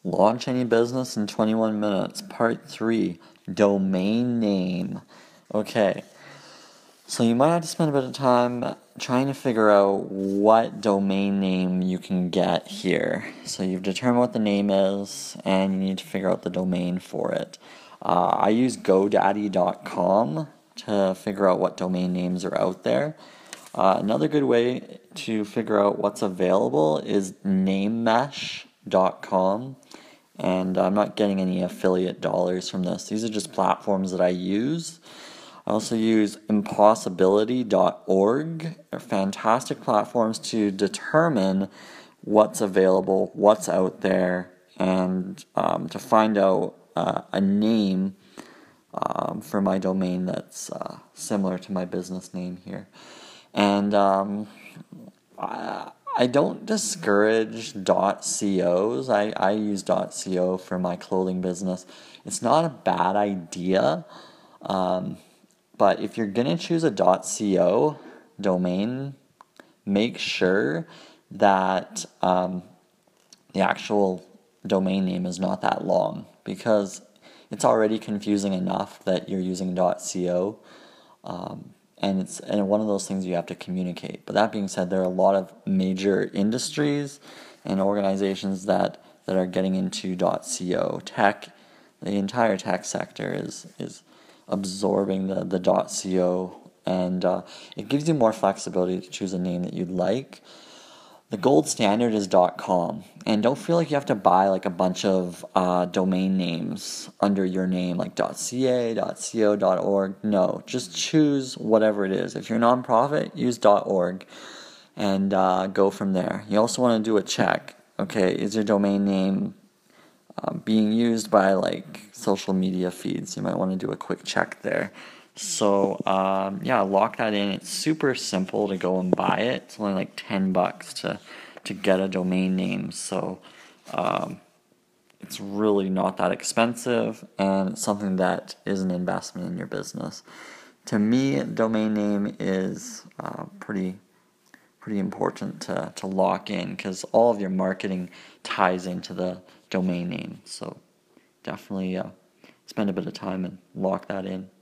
Launch any business in 21 minutes. Part 3, domain name. Okay, so you might have to spend a bit of time trying to figure out what domain name you can get here. So you've determined what the name is, and you need to figure out the domain for it. I use GoDaddy.com to figure out what domain names are out there. Another good way to figure out what's available is NameMesh.com, and I'm not getting any affiliate dollars from this. These are just platforms that I use. I also use Impossibility.org. They're fantastic platforms to determine what's available, what's out there, and to find out a name for my domain that's similar to my business name here. And I don't discourage .cos. I use .co for my clothing business. It's not a bad idea, but if you're going to choose a .co domain, make sure that the actual domain name is not that long, because it's already confusing enough that you're using .co. And it's one of those things you have to communicate. But that being said, there are a lot of major industries and organizations that are getting into .co. Tech, the entire tech sector is absorbing the .co, and it gives you more flexibility to choose a name that you'd like. The gold standard is .com, and don't feel like you have to buy like a bunch of domain names under your name, like .ca, .co, .org. No, just choose whatever it is. If you're a nonprofit, use .org, and go from there. You also want to do a check. Okay, is your domain name being used by like social media feeds? You might want to do a quick check there. So lock that in. It's super simple to go and buy it. It's only like $10 to get a domain name. So it's really not that expensive, and it's something that is an investment in your business. To me, domain name is pretty important to lock in, because all of your marketing ties into the domain name. So definitely spend a bit of time and lock that in.